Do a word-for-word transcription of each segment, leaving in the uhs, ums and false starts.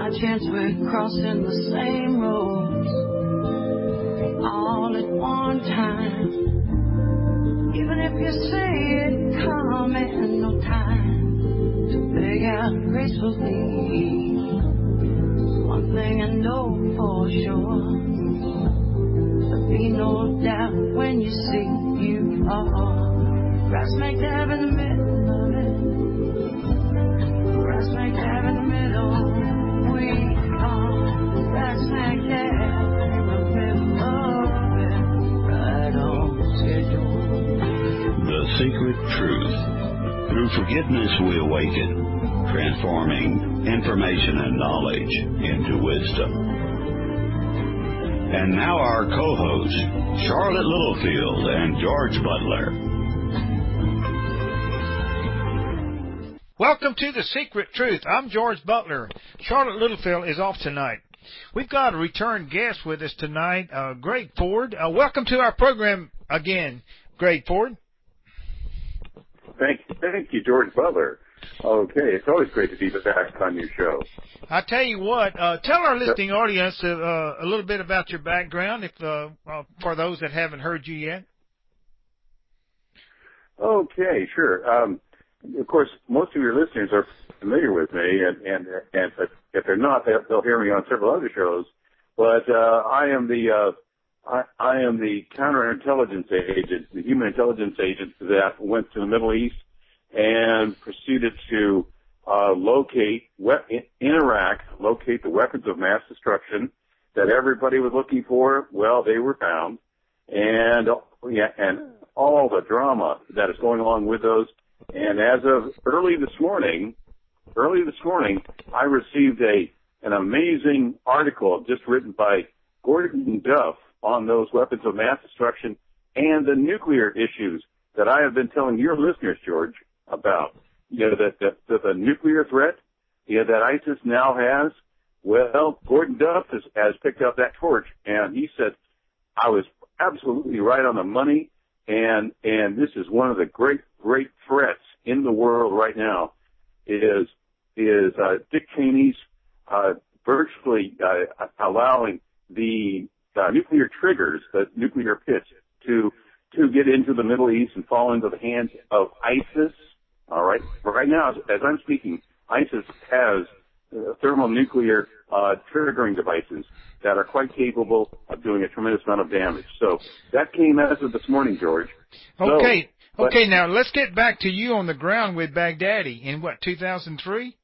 by chance we're crossing the same roads all at one time. Even if you say it come in no time to beg out gracefully. One thing I know for sure, there'll be no doubt when you see you are. Right smack dab in the middle of it. Right smack dab in the middle. We are right smack dab in the middle of it. Right on schedule. The Secret Truth. Through forgiveness we awaken, transforming information and knowledge into wisdom. And now our co-hosts, Charlotte Littlefield and George Butler. Welcome to The Secret Truth. I'm George Butler. Charlotte Littlefield is off tonight. We've got a return guest with us tonight, uh, Greg Ford. Uh, welcome to our program again, Greg Ford. Thank you, thank you, George Butler. Okay, it's always great to be back on your show. I tell you what, uh, tell our listening audience uh, uh, a little bit about your background, if uh, uh, for those that haven't heard you yet. Okay, sure. Um, of course, most of your listeners are familiar with me, and and, and if they're not, they'll hear me on several other shows. But uh, I am the uh, I, I am the counterintelligence agent, the human intelligence agent that went to the Middle East and proceeded to uh, locate, in Iraq, locate the weapons of mass destruction that everybody was looking for. Well, they were found. And, yeah, and all the drama that is going along with those. And as of early this morning, early this morning, I received a an amazing article just written by Gordon Duff on those weapons of mass destruction and the nuclear issues that I have been telling your listeners, George, about. You know, that, that, that the nuclear threat, you know, that ISIS now has. Well, Gordon Duff has, has picked up that torch, and he said, I was absolutely right on the money, and, and this is one of the great, great threats in the world right now is, is, uh, Dick Cheney's, uh, virtually, uh, allowing the, uh, nuclear triggers, the nuclear pits to, to get into the Middle East and fall into the hands of ISIS. All right. Right now, as, as I'm speaking, ISIS has uh, thermonuclear uh, triggering devices that are quite capable of doing a tremendous amount of damage. So that came as of this morning, George. Okay. So, okay. Now let's get back to you on the ground with Baghdadi in what two thousand three.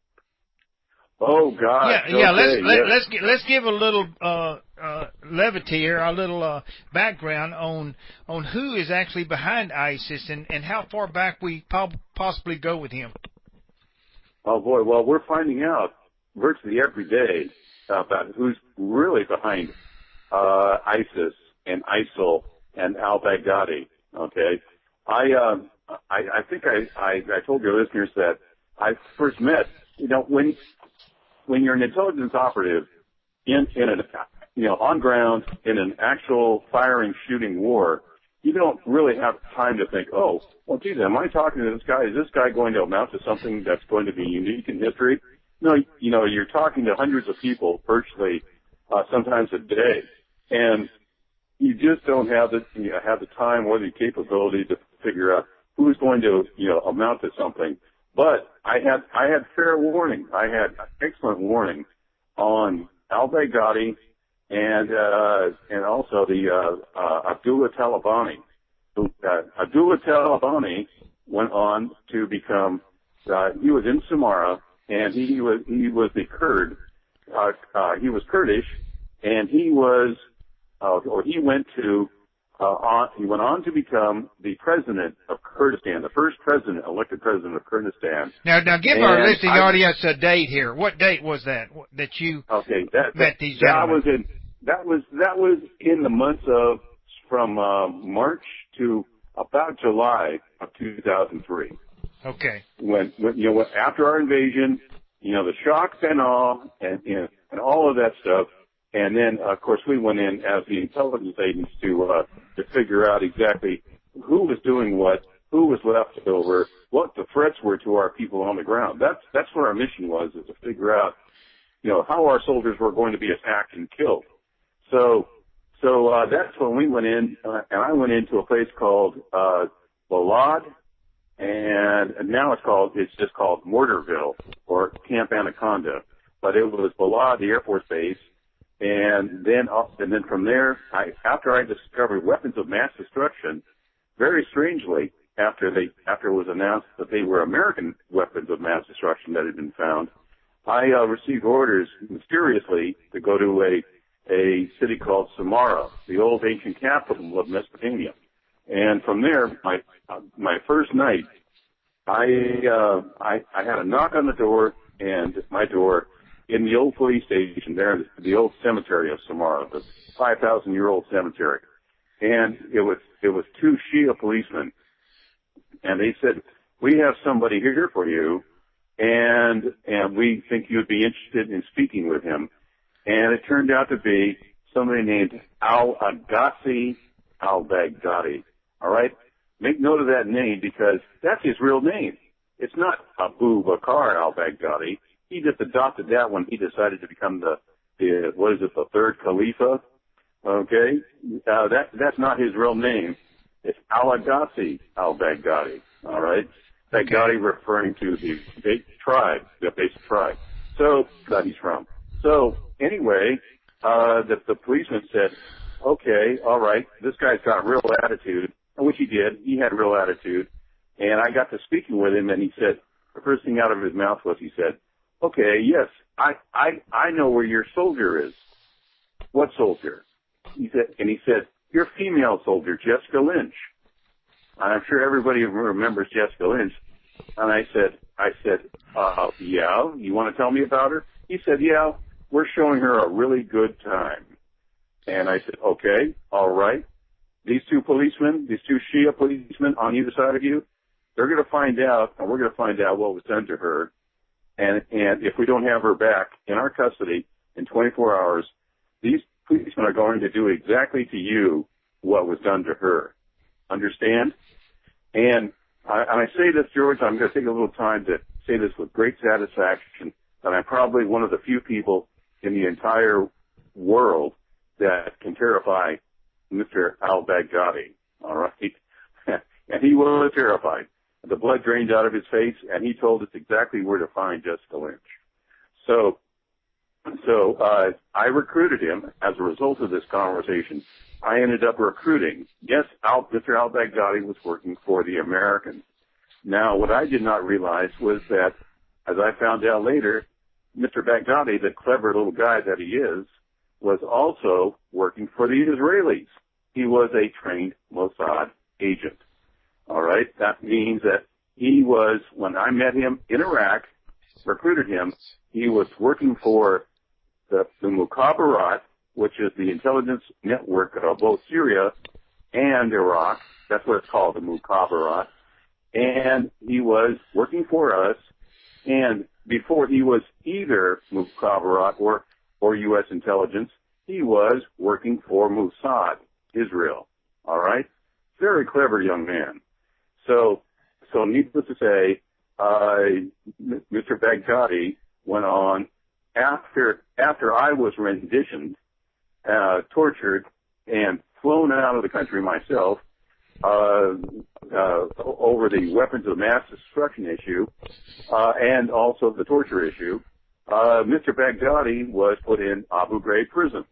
Oh God! Yeah, okay, yeah. Let's yes. let, let's get, let's give a little uh, uh, levity here, a little uh, background on on who is actually behind ISIS and, and how far back we po- possibly go with him. Oh boy! Well, we're finding out virtually every day about who's really behind uh, ISIS and ISIL and al-Baghdadi. Okay, I um, I, I think I, I I told your listeners that I first met. You know when. When you're an intelligence operative in, in a, you know, on ground in an actual firing, shooting war, you don't really have time to think, oh, well, geez, am I talking to this guy? Is this guy going to amount to something that's going to be unique in history? No, you know, you're talking to hundreds of people virtually, uh, sometimes a day, and you just don't have the, you know, have the time or the capability to figure out who's going to, you know, amount to something. But I had I had fair warning. I had excellent warning on al-Baghdadi and uh, and also the uh, uh, Abdullah Talabani. Uh, Abdullah Talabani went on to become. Uh, he was in Samarra, and he was he was the Kurd. Uh, uh, he was Kurdish, and he was uh, or he went to. Uh, on, he went on to become the president of Kurdistan, the first president, elected president of Kurdistan. Now, now give and our listening I, audience a date here. What date was that that you okay, that, met that, these that gentlemen? was in that was that was in the months of from uh, March to about July of two thousand three. Okay. When, when you know after our invasion, you know the shock and awe and you know, and all of that stuff. And then, of course, we went in as the intelligence agents to uh, to figure out exactly who was doing what, who was left over, what the threats were to our people on the ground. That's that's what our mission was, is to figure out you know, how our soldiers were going to be attacked and killed. So, so uh, that's when we went in, uh, and I went into a place called uh, Balad, and now it's called, it's just called Mortarville or Camp Anaconda. But it was Balad, the Air Force Base, and then up, and then from there, I, after I discovered weapons of mass destruction, very strangely, after they after it was announced that they were American weapons of mass destruction that had been found, I uh, received orders mysteriously to go to a a city called Samarra, the old ancient capital of Mesopotamia. And from there, my uh, my first night, I, uh, I I had a knock on the door, and my door in the old police station there, the old cemetery of Samarra, the five thousand year old cemetery, and it was it was two Shia policemen, and they said, "We have somebody here for you, and and we think you'd be interested in speaking with him." And it turned out to be somebody named Al-Agassi al-Baghdadi. All right? Make note of that name because that's his real name. It's not Abu Bakr al-Baghdadi. He just adopted that when he decided to become the, the what is it, the third Khalifa. Okay? Uh, that, that's not his real name. It's Al-Agassi al-Baghdadi. All right? Baghdadi referring to the base tribe, the base tribe. So, that he's from. So, anyway, uh, the, the policeman said, okay, all right, this guy's got real attitude, which he did. He had real attitude. And I got to speaking with him, and he said, the first thing out of his mouth was, he said, okay, yes, I, I, I know where your soldier is. What soldier? He said, and he said, your female soldier, Jessica Lynch. And I'm sure everybody remembers Jessica Lynch. And I said, I said, uh, yeah, you want to tell me about her? He said, yeah, we're showing her a really good time. And I said, okay, all right. These two policemen, these two Shia policemen on either side of you, they're going to find out, and we're going to find out what was done to her. And, and if we don't have her back in our custody in twenty-four hours, these policemen are going to do exactly to you what was done to her. Understand? And I, and I say this, George, I'm going to take a little time to say this with great satisfaction, that I'm probably one of the few people in the entire world that can terrify Mister al-Baghdadi, all right? And he was terrified. The blood drained out of his face, and he told us exactly where to find Jessica Lynch. So, so uh, I recruited him as a result of this conversation. I ended up recruiting. Yes, al, Mister al-Baghdadi was working for the Americans. Now, what I did not realize was that, as I found out later, Mister Baghdadi, the clever little guy that he is, was also working for the Israelis. He was a trained Mossad agent. All right? That means that he was, when I met him in Iraq, recruited him, he was working for the, the Mukhabarat, which is the intelligence network of both Syria and Iraq. That's what it's called, the Mukhabarat. And he was working for us, and before he was either Mukhabarat or, or U S intelligence, he was working for Mossad, Israel. All right? Very clever young man. So, so needless to say, uh, Mister Baghdadi went on after, after I was renditioned, uh, tortured, and flown out of the country myself, uh, uh, over the weapons of mass destruction issue, uh, and also the torture issue, uh, Mister Baghdadi was put in Abu Ghraib prison.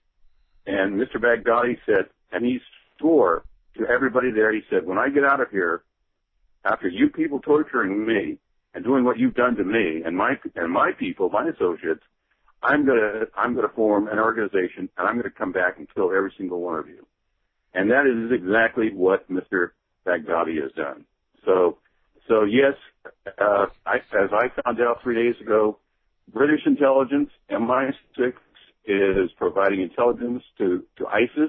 And Mister Baghdadi said, and he swore to everybody there, he said, when I get out of here, after you people torturing me and doing what you've done to me and my, and my people, my associates, I'm gonna, I'm gonna form an organization and I'm gonna come back and kill every single one of you. And that is exactly what Mister Baghdadi has done. So, so yes, uh, I, as I found out three days ago, British intelligence, M I six, is providing intelligence to, to ISIS.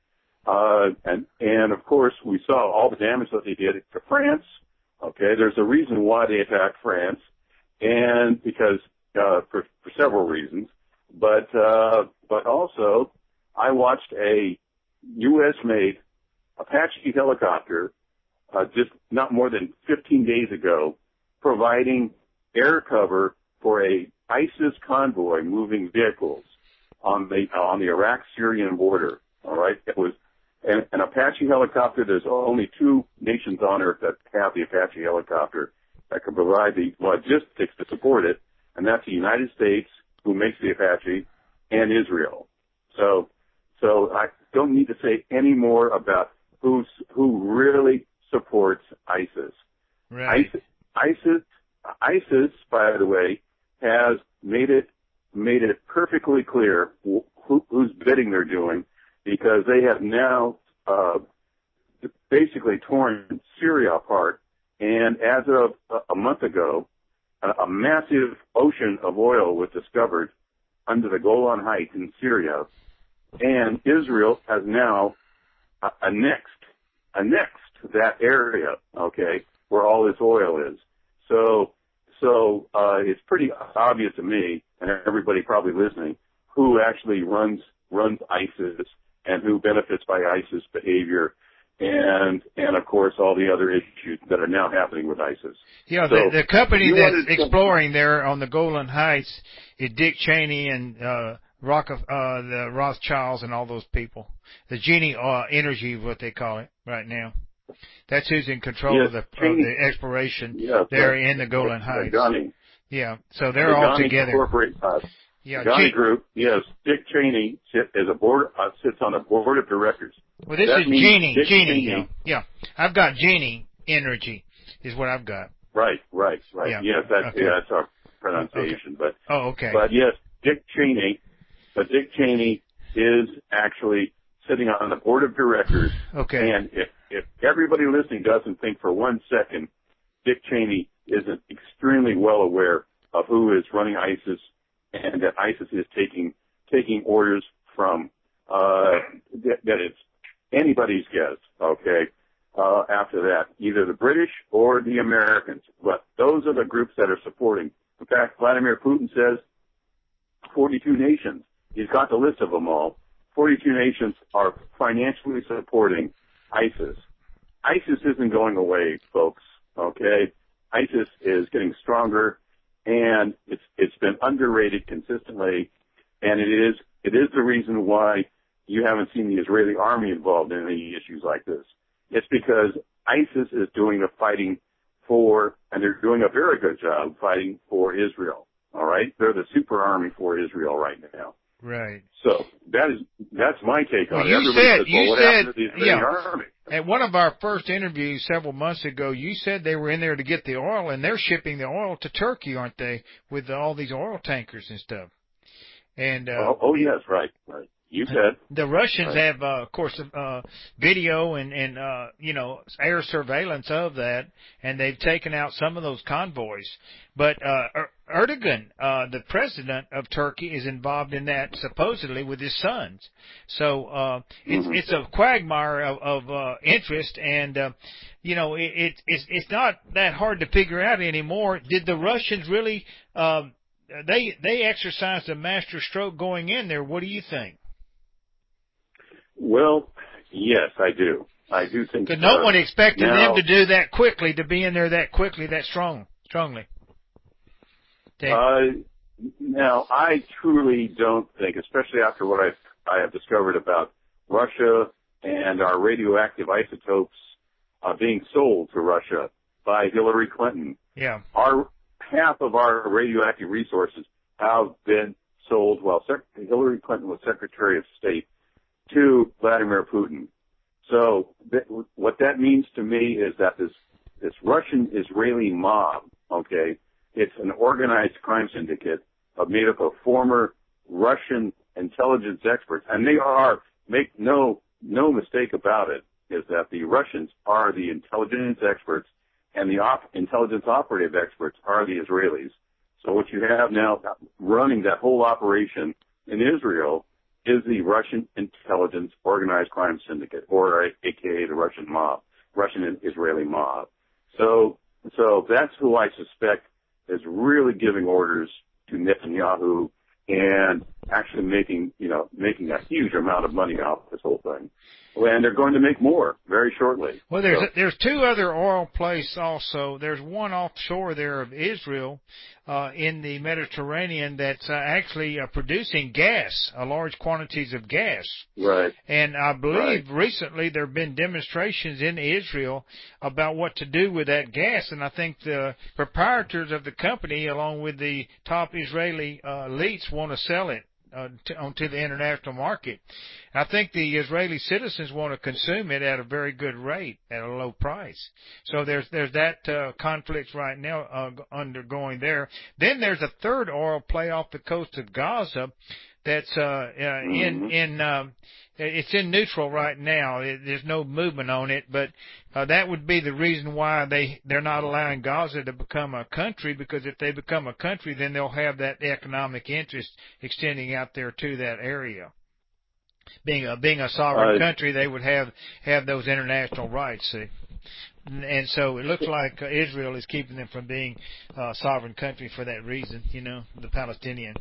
Uh, and, and of course, we saw all the damage that they did to France. Okay, there's a reason why they attacked France, and because, uh, for, for several reasons. But, uh, but also, I watched a U S-made Apache helicopter, uh, just not more than fifteen days ago, providing air cover for a ISIS convoy moving vehicles on the on the Iraq-Syrian border. All right, it was an, an Apache helicopter. There's only two nations on Earth that have the Apache helicopter that can provide the logistics to support it, and that's the United States, who makes the Apache, and Israel. So, so I don't need to say any more about who's who really supports ISIS. Right. ISIS, ISIS, ISIS, by the way, has made it made it perfectly clear who, whose bidding they're doing, because they have now uh, basically torn Syria apart. And as of a month ago, a, a massive ocean of oil was discovered under the Golan Heights in Syria, and Israel has now uh, annexed annexed that area, okay, where all this oil is. So, so uh, it's pretty obvious to me, and everybody probably listening, who actually runs runs ISIS and who benefits by ISIS behavior, and and of course all the other issues that are now happening with ISIS. Yeah, so the, the company that's to, exploring there on the Golan Heights is Dick Cheney and uh, Rock of, uh, the Rothschilds and all those people. The Genie uh, Energy, what they call it right now. That's who's in control yes, of, the, Cheney, of the exploration yes, there right, in the Golan the Heights. Ghani, yeah, so they're the all Ghani together. Corporate, uh, yeah, the Ghani G- Group, yes, Dick Cheney sit, is a board, uh, sits on a board of directors. Well, this that is Genie, Dick Genie, Cheney, yeah. yeah. I've got Genie Energy is what I've got. Right, right, right. Yeah. Yes, that's, Okay. yeah, that's our pronunciation. Okay. But oh, okay. But yes, Dick Cheney, but Dick Cheney is actually sitting on the board of directors. Okay. And if, if everybody listening doesn't think for one second, Dick Cheney isn't extremely well aware of who is running ISIS, and that ISIS is taking taking orders from uh, that, that it's anybody's guess. Okay. Uh, after that, either the British or the Americans, but those are the groups that are supporting. In fact, Vladimir Putin says forty-two nations. He's got the list of them all. forty-two nations are financially supporting ISIS. ISIS isn't going away, folks. Okay, ISIS is getting stronger, and it's it's been underrated consistently, and it is it is the reason why you haven't seen the Israeli army involved in any issues like this. It's because ISIS is doing the fighting for, and they're doing a very good job fighting for Israel. All right, they're the super army for Israel right now. Right. So that is that's my take on well, it. You Everybody said says, well, you what said happened to the Israeli yeah. army? At one of our first interviews several months ago, you said they were in there to get the oil, and they're shipping the oil to Turkey, aren't they, with all these oil tankers and stuff? And uh, oh, oh yes, right, right. You said the Russians right. have, uh, of course, uh, video and and uh, you know air surveillance of that, and they've taken out some of those convoys. But uh, er- Erdogan, uh, the president of Turkey, is involved in that supposedly with his sons. So uh, it's mm-hmm. it's a quagmire of, of uh, interest, and uh, you know it, it it's it's not that hard to figure out anymore. Did the Russians really? Um, they they exercised a master stroke going in there. What do you think? Well, yes, I do. I do think Because no uh, one expected now, them to do that quickly, to be in there that quickly, that strong, strongly. They, uh, now, I truly don't think, especially after what I've, I have discovered about Russia and our radioactive isotopes uh, being sold to Russia by Hillary Clinton. yeah. Our half of our radioactive resources have been sold while Sec- Hillary Clinton was Secretary of State to Vladimir Putin. So th- what that means to me is that this this Russian-Israeli mob, okay, it's an organized crime syndicate of made up of former Russian intelligence experts, and they are, make no no mistake about it, is that the Russians are the intelligence experts, and the op- intelligence operative experts are the Israelis. So what you have now running that whole operation in Israel is the Russian intelligence organized crime syndicate, or A K A the Russian mob, Russian and Israeli mob. So, so that's who I suspect is really giving orders to Netanyahu and actually making, you know, making a huge amount of money off this whole thing. And they're going to make more very shortly. Well, there's so. a, there's two other oil places also. There's one offshore there of Israel uh, in the Mediterranean that's uh, actually uh, producing gas, uh, large quantities of gas. Right. And I believe right. recently there have been demonstrations in Israel about what to do with that gas, and I think the proprietors of the company, along with the top Israeli uh, elites, want to sell it Uh, to, onto the international market. I think the Israeli citizens want to consume it at a very good rate at a low price. So there's there's that uh, conflict right now uh, undergoing there. Then there's a third oil play off the coast of Gaza that's uh, uh, in in um, it's in neutral right now. It, there's no movement on it, but uh, that would be the reason why they they're not allowing Gaza to become a country, because if they become a country, then they'll have that economic interest extending out there to that area. Being a being a sovereign uh, country, they would have have those international rights. See. And so it looks like uh, Israel is keeping them from being a sovereign country for that reason. You know, the Palestinian.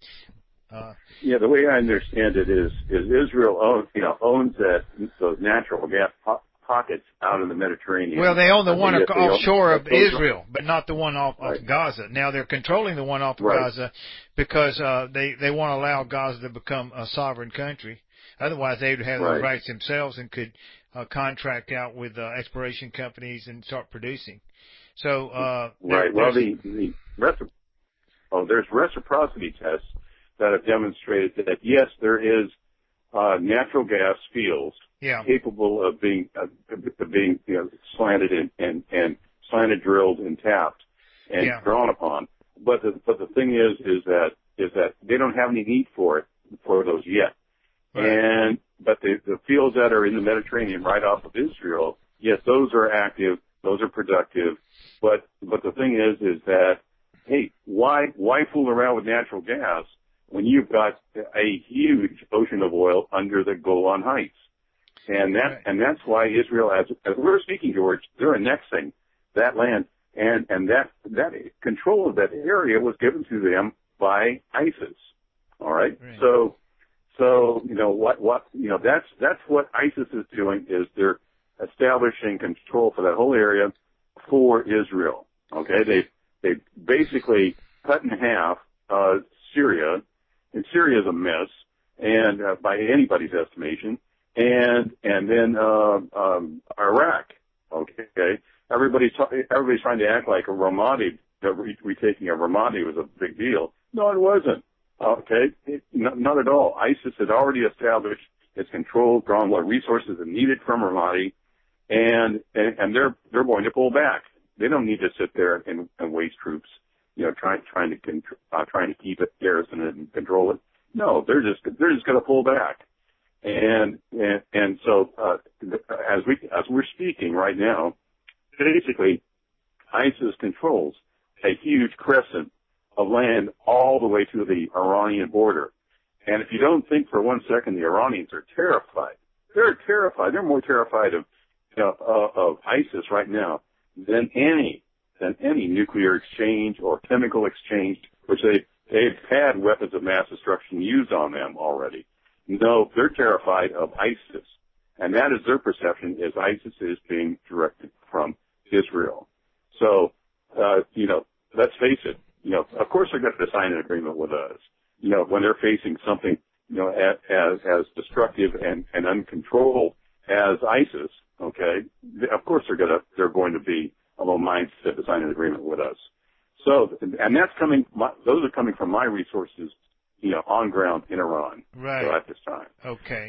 Uh, yeah, the way I understand it is, is Israel owns, you know, owns that those natural gas po- pockets out in the Mediterranean. Well, they own the one yes, offshore own, of Israel, but not the one off, right. off Gaza. Now they're controlling the one off of right. Gaza because uh, they they want to allow Gaza to become a sovereign country. Otherwise, they would have right. those rights themselves and could uh, contract out with uh, exploration companies and start producing. So uh, right. Well, the the recipro- oh, there's reciprocity tests that have demonstrated that, yes, there is uh, natural gas fields yeah. capable of being uh, of being you know, slanted and, and, and slanted, drilled, and tapped and yeah. drawn upon. But the but the thing is is that is that they don't have any need for it for those yet. Right. And but the the fields that are in the Mediterranean right off of Israel, yes, those are active, those are productive. But but the thing is is that hey, why why fool around with natural gas when you've got a huge ocean of oil under the Golan Heights? And that, right. and that's why Israel, as, as we're speaking, George, they're annexing that land. And, and that, that control of that area was given to them by ISIS. All right. right. So, so, you know, what, what, you know, that's, that's what ISIS is doing is they're establishing control for that whole area for Israel. Okay. They, they basically cut in half, uh, Syria. And Syria is a mess, and uh, by anybody's estimation, and and then uh, um, Iraq. Okay, everybody's everybody's trying to act like a Ramadi, that retaking of Ramadi was a big deal. No, it wasn't. Okay, it, not, not at all. ISIS had already established its control, drawn what resources it needed from Ramadi, and and, and they're they're going to pull back. They don't need to sit there and, and waste troops. You know, trying trying to uh, trying to keep it, garrison it, and control it. No, they're just they're just going to pull back, and and and so uh, as we as we're speaking right now, basically, ISIS controls a huge crescent of land all the way to the Iranian border. And if you don't think for one second, the Iranians are terrified. They're terrified. They're more terrified of you know, uh, of ISIS right now than any. than any nuclear exchange or chemical exchange, which they, they've had weapons of mass destruction used on them already. No, they're terrified of ISIS. And that is their perception, is ISIS is being directed from Israel. So, uh, you know, let's face it, you know, of course they're going to sign an agreement with us. You know, when they're facing something, you know, as, as, as destructive and, and uncontrolled as ISIS, okay, of course they're going to, they're going to be a little mindset to sign an agreement with us. So, and that's coming, my, those are coming from my resources, you know, on ground in Iran. Right. So at this time. Okay.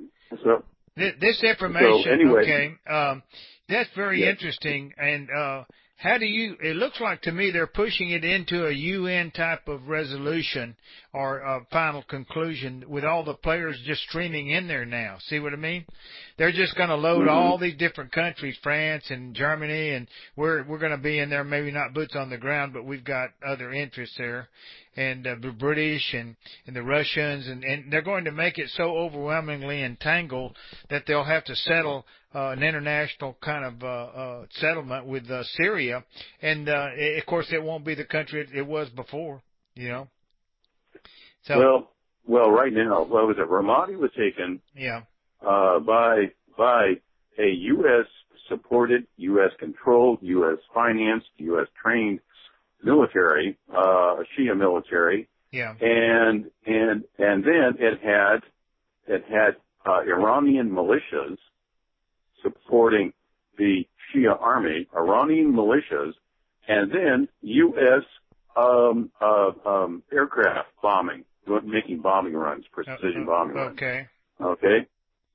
So, this, this information, so anyway, okay, um, that's very yes. interesting. And, uh, how do you, it looks like to me they're pushing it into a U N type of resolution or a final conclusion with all the players just streaming in there now. See what I mean? They're just going to load mm-hmm. all these different countries, France and Germany, and we're, we're going to be in there, maybe not boots on the ground, but we've got other interests there. And uh, the British and, and the Russians, and, and they're going to make it so overwhelmingly entangled that they'll have to settle uh, an international kind of uh, uh, settlement with uh, Syria. And, uh, it, of course, it won't be the country it, it was before, you know. So, well, well, right now, what was it? Ramadi was taken Yeah. uh, by by a U S supported, U S controlled, U S financed, U S trained military, uh, Shia military, Yeah. and and and then it had it had uh, Iranian militias supporting the Shia army, Iranian militias, and then U S um, uh, um, aircraft bombing, making bombing runs, precision Uh, bombing runs. okay. Okay,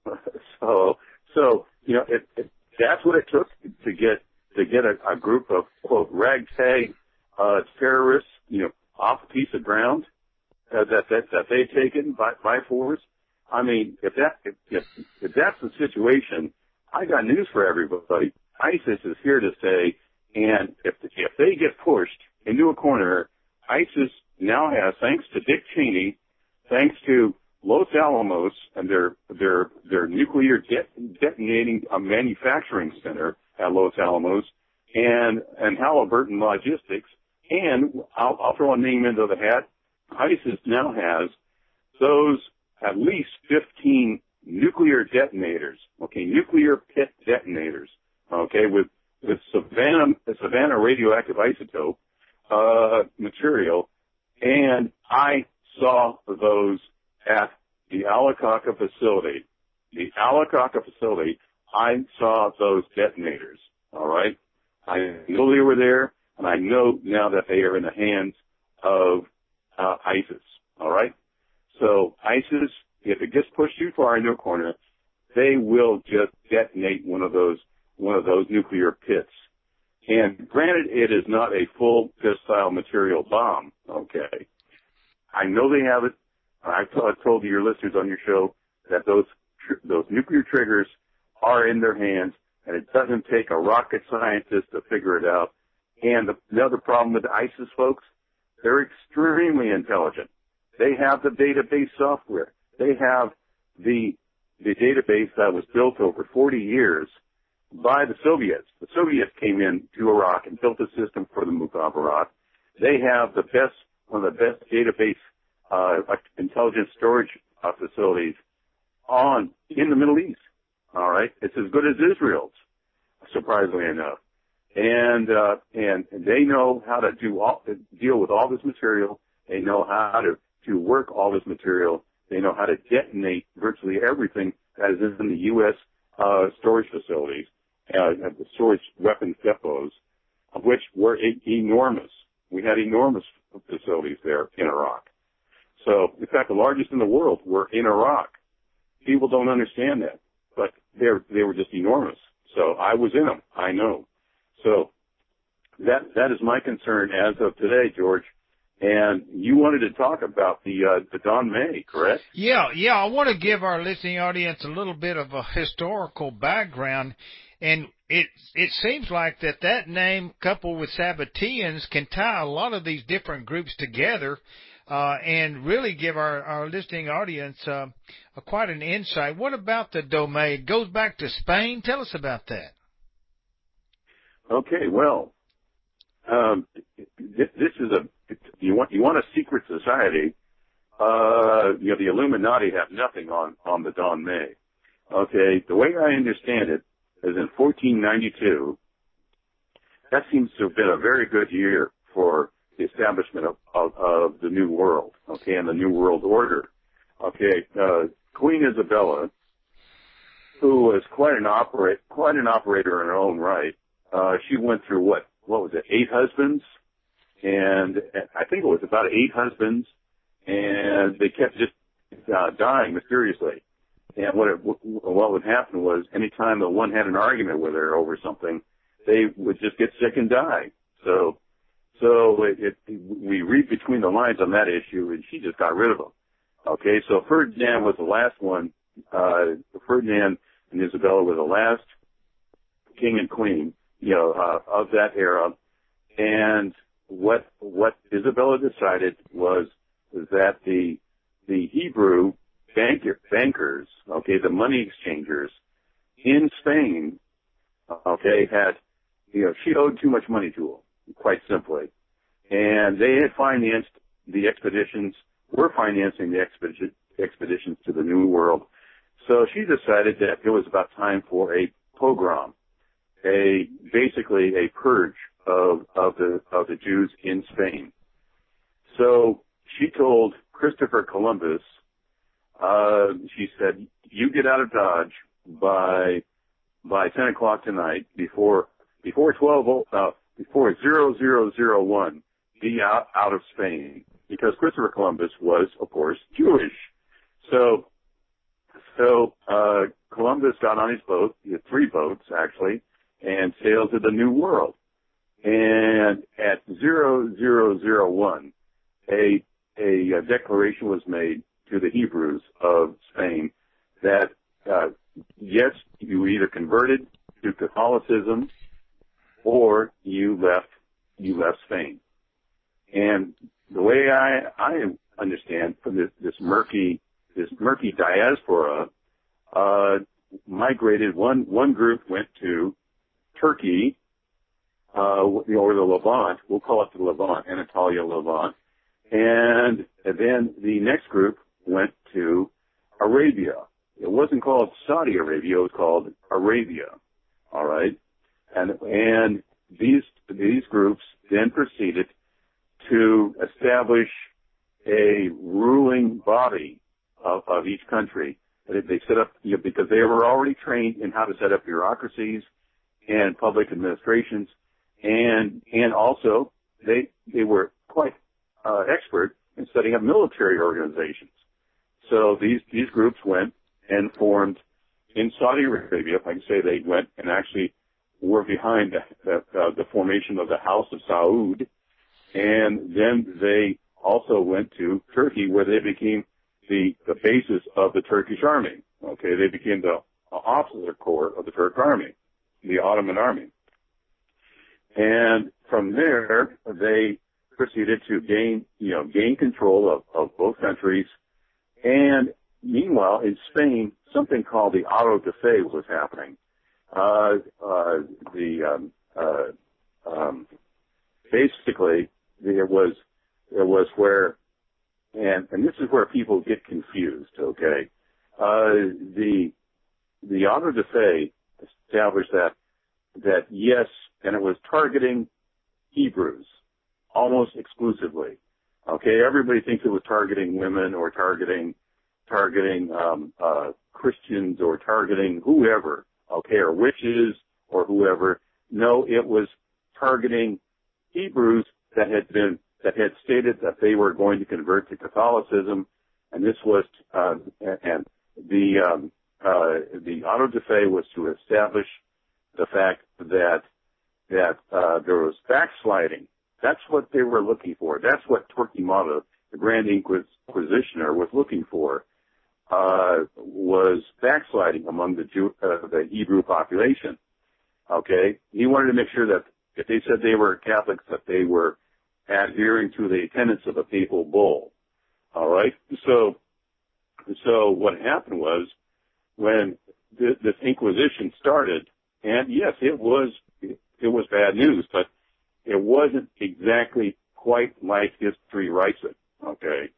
so so you know it, it, that's what it took to get to get a, a group of quote ragtag uh, terrorists, you know, off a piece of ground uh, that that that they'd taken by by force. I mean, if that if, if if that's the situation, I got news for everybody. ISIS is here to stay, and if if they get pushed into a corner, ISIS now has, thanks to Dick Cheney, thanks to Los Alamos and their their their nuclear de- detonating a manufacturing center at Los Alamos, and and Halliburton Logistics, and I'll, I'll throw a name into the hat. ISIS now has those at least fifteen nuclear detonators, okay, nuclear pit detonators, okay, with with Savannah Savannah radioactive isotope uh, material, and I saw those at the Alacaca facility. The Alacaca facility, I saw those detonators, all right? I know they were there, and I know now that they are in the hands of uh, ISIS, all right? So ISIS, if it gets pushed too far into a corner, they will just detonate one of those one of those nuclear pits. And granted, it is not a full fissile material bomb, okay? I know they have it. I've t- told your listeners on your show that those tr- those nuclear triggers are in their hands, and it doesn't take a rocket scientist to figure it out. And the, the other problem with the ISIS folks, they're extremely intelligent. They have the database software. They have the the database that was built over forty years by the Soviets. The Soviets came in to Iraq and built a system for the Mukhabarat. They have the best, one of the best database uh, intelligence storage uh, facilities on in the Middle East. All right, it's as good as Israel's, surprisingly enough. And uh, and they know how to do all, deal with all this material. They know how to to work all this material. They know how to detonate virtually everything that is in the U S uh, storage facilities, uh, the storage weapons depots, of which were e- enormous. We had enormous facilities there in Iraq. So, in fact, the largest in the world were in Iraq. People don't understand that, but they they were just enormous. So I was in them. I know. So that that is my concern as of today, George. And you wanted to talk about the uh, the Don May, correct? Yeah, yeah. I want to give our listening audience a little bit of a historical background, and it it seems like that that name, coupled with Sabbateans, can tie a lot of these different groups together, uh, and really give our our listening audience uh, a, quite an insight. What about the Domé? It goes back to Spain. Tell us about that. Okay, well, um, this, this is a you want you want a secret society. Uh, you know, the Illuminati have nothing on on the Don May. Okay, the way I understand it is in fourteen ninety-two. That seems to have been a very good year for the establishment of of, of the New World. Okay, and the New World Order. Okay, uh, Queen Isabella, who was quite an operate quite an operator in her own right. Uh, she went through what, what was it, eight husbands? And I think it was about eight husbands, and they kept just uh, dying mysteriously. And what it, what would happen was anytime that one had an argument with her over something, they would just get sick and die. So, so it, it, we read between the lines on that issue, and she just got rid of them. Okay, so Ferdinand was the last one. Uh, Ferdinand and Isabella were the last king and queen, you know, uh, of that era. And what what Isabella decided was, was that the the Hebrew banker, bankers, okay, the money exchangers in Spain, okay, had, you know, she owed too much money to them, quite simply. And they had financed the expeditions we're financing the expedition, expeditions to the New World. So she decided that it was about time for a pogrom, a basically a purge of of the of the Jews in Spain. So she told Christopher Columbus, uh, she said, "You get out of Dodge by by ten o'clock tonight, before before twelve uh, before zero zero zero one, be out out of Spain," because Christopher Columbus was, of course, Jewish. So so uh, Columbus got on his boat. He had three boats actually, and sailed to the New World. And at zero zero zero one, a a declaration was made to the Hebrews of Spain that uh, yes, you either converted to Catholicism or you left you left Spain. And the way I I understand from this, this murky this murky diaspora, uh, migrated. One one group went to Turkey, uh, or the Levant. We'll call it the Levant, Anatolia Levant. And then the next group went to Arabia. It wasn't called Saudi Arabia, it was called Arabia. All right? And, and these, these groups then proceeded to establish a ruling body of, of each country. They set up, you know, because they were already trained in how to set up bureaucracies and public administrations, and, and also they, they were quite uh, expert in setting up military organizations. So these, these groups went and formed in Saudi Arabia, if I can say they went and actually were behind the, the, uh, the formation of the House of Saud. And then they also went to Turkey, where they became the, the basis of the Turkish army. Okay, they became the officer corps of the Turk army, the Ottoman army. And from there, they proceeded to gain, you know, gain control of, of both countries. And meanwhile, in Spain, something called the auto de fe was happening. Uh, uh, the, um, uh, um, basically, there was, there was where, and, and this is where people get confused, okay? Uh, the, the auto de fe established that, that yes, and it was targeting Hebrews almost exclusively. Okay, everybody thinks it was targeting women or targeting, targeting, um, uh, Christians or targeting whoever, okay, or witches or whoever. No, it was targeting Hebrews that had been, that had stated that they were going to convert to Catholicism, and this was, uh, and the, um, uh, the auto de fe was to establish the fact that, that, uh, there was backsliding. That's what they were looking for. That's what Torquemada, the Grand Inquisitioner, was looking for, uh, was backsliding among the Jew, uh, the Hebrew population. Okay? He wanted to make sure that if they said they were Catholics, that they were adhering to the tenets of the papal bull. All right? So, so what happened was, when th- this Inquisition started, and yes, it was, it was bad news, but it wasn't exactly quite like history writes it, okay?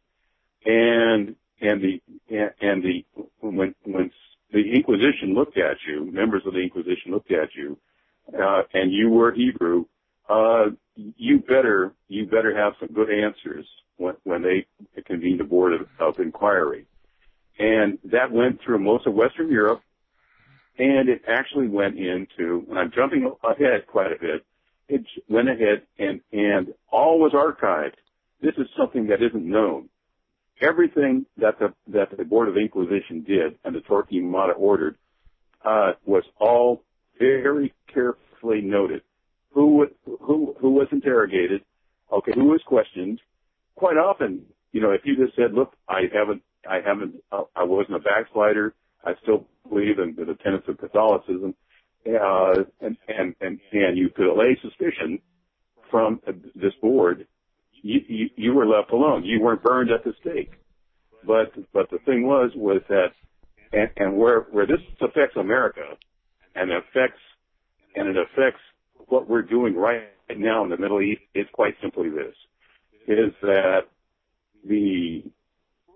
And, and the, and the, when, when the Inquisition looked at you, members of the Inquisition looked at you, uh, and you were Hebrew, uh, you better, you better have some good answers when, when they convened a board of, of inquiry. And that went through most of Western Europe, and it actually went into, and I'm jumping ahead quite a bit, it went ahead and, and all was archived. This is something that isn't known. Everything that the, that the Board of Inquisition did and the Torquemada ordered, uh, was all very carefully noted. Who, who, who was interrogated? Okay, who was questioned? Quite often, you know, if you just said, look, I haven't, I haven't, uh, I wasn't a backslider, I still believe in the tenets of Catholicism, Uh, and, and, and, and you could allay suspicion from uh, this board, you, you, you were left alone. You weren't burned at the stake. But, but the thing was, was that, and, and where, where this affects America, and affects, and it affects what we're doing right now in the Middle East, it's quite simply this, is that the,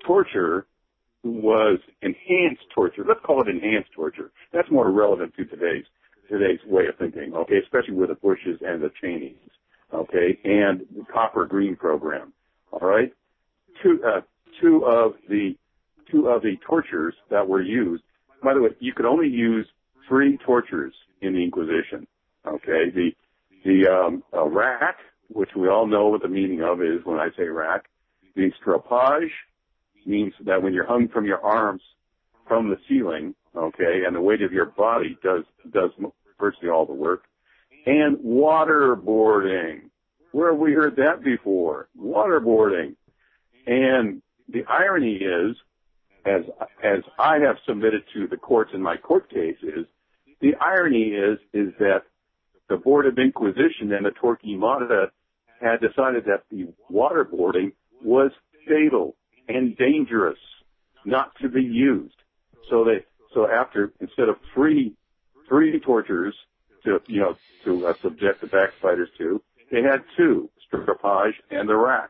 torture was enhanced torture. Let's call it enhanced torture. That's more relevant to today's today's way of thinking, okay, especially with the Bushes and the Cheneys, okay, and the Copper Green program, all right? Two, uh, two of the two of the tortures that were used. By the way, you could only use three tortures in the Inquisition, okay? The the um, uh, rack, which we all know what the meaning of is when I say rack, means strapage, means that when you're hung from your arms from the ceiling, okay, and the weight of your body does does virtually all the work, and waterboarding. Where have we heard that before? Waterboarding. And the irony is, as as I have submitted to the courts in my court cases, the irony is is that the Board of Inquisition and the Torquemada had decided that the waterboarding was fatal and dangerous, not to be used. So they so after instead of three three tortures to you know to uh, subject the backsliders to, they had two: strapage and the rack,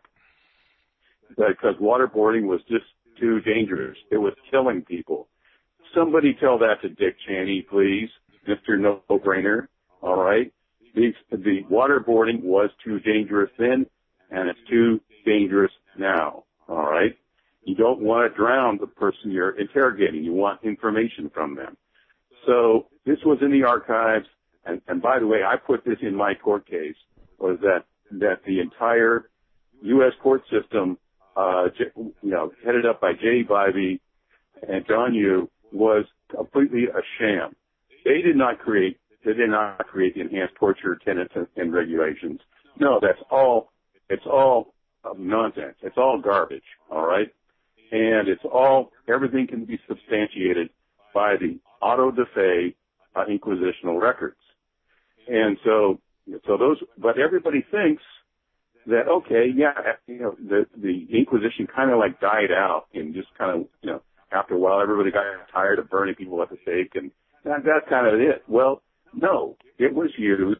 because waterboarding was just too dangerous. It was killing people. Somebody tell that to Dick Cheney, please, Mister No-Brainer. All right, the the waterboarding was too dangerous then, and it's too dangerous now. All right. You don't want to drown the person you're interrogating. You want information from them. So this was in the archives, and, and by the way, I put this in my court case, was that, that the entire U S court system, uh, you know, headed up by Jay Bybee and John Yoo, was completely a sham. They did not create, they did not create the enhanced torture tenets and, and regulations. No, that's all, it's all nonsense. It's all garbage, all right? And it's all, everything can be substantiated by the auto de fe uh, inquisitional records. And so, so those, but everybody thinks that, okay, yeah, you know, the, the Inquisition kind of like died out and just kind of, you know, after a while everybody got tired of burning people at the stake and that, that's kind of it. Well, no, it was used,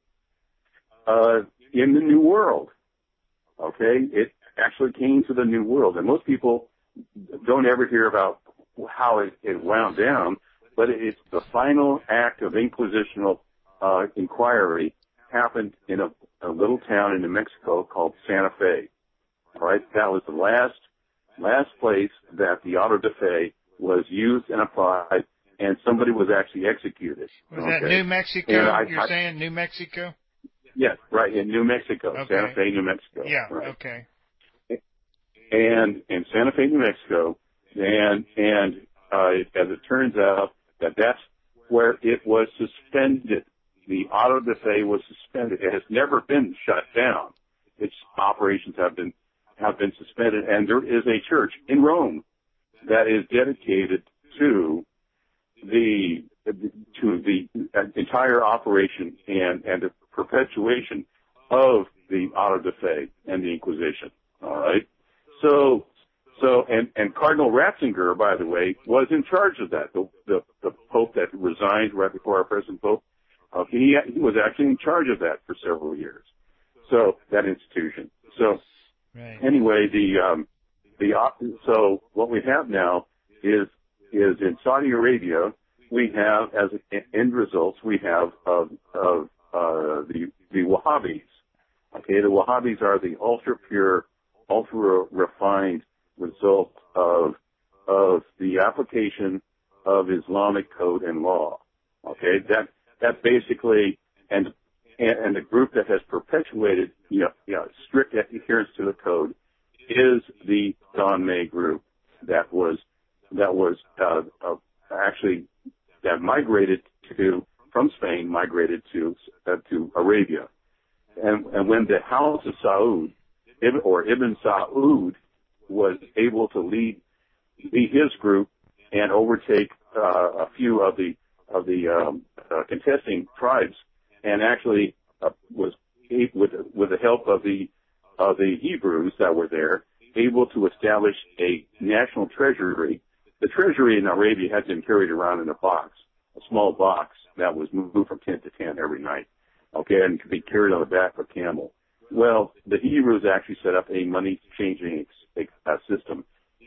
uh, in the New World. Okay? It actually came to the New World. And most people don't ever hear about how it, it wound down, but it's the final act of inquisitional uh, inquiry happened in a, a little town in New Mexico called Santa Fe. All right? That was the last last place that the auto de fe was used and applied, and somebody was actually executed. Was okay? that New Mexico? I, You're I, saying New Mexico? Yes, right, in New Mexico, Okay. Santa Fe, New Mexico. Yeah, right. okay. And in Santa Fe, New Mexico, and and uh, as it turns out, that that's where it was suspended. The auto de fe was suspended. It has never been shut down. Its operations have been have been suspended, and there is a church in Rome that is dedicated to the to the entire operation and and the perpetuation of the auto de fe and the Inquisition. All right. So, so, and, and Cardinal Ratzinger, by the way, was in charge of that. The, the, the Pope that resigned right before our present Pope, uh, he, he was actually in charge of that for several years. So, that institution. So, right. Anyway, the, um, the, so what we have now is, is in Saudi Arabia, we have, as end results, we have of, of, uh, the, the Wahhabis. Okay, the Wahhabis are the ultra pure, ultra refined result of of the application of Islamic code and law. Okay, that that basically and and, and the group that has perpetuated you know, you know strict adherence to the code is the Don May group that was that was uh, uh, actually that migrated to from Spain migrated to uh, to Arabia, and and when the House of Saud or Ibn Saud was able to lead, lead his group and overtake uh, a few of the of the um, uh, contesting tribes, and actually uh, was with with the help of the of the Hebrews that were there, able to establish a national treasury. The treasury in Arabia had been carried around in a box, a small box that was moved from tent to tent every night, okay, and could be carried on the back of a camel. Well, the Hebrews actually set up a money changing uh, system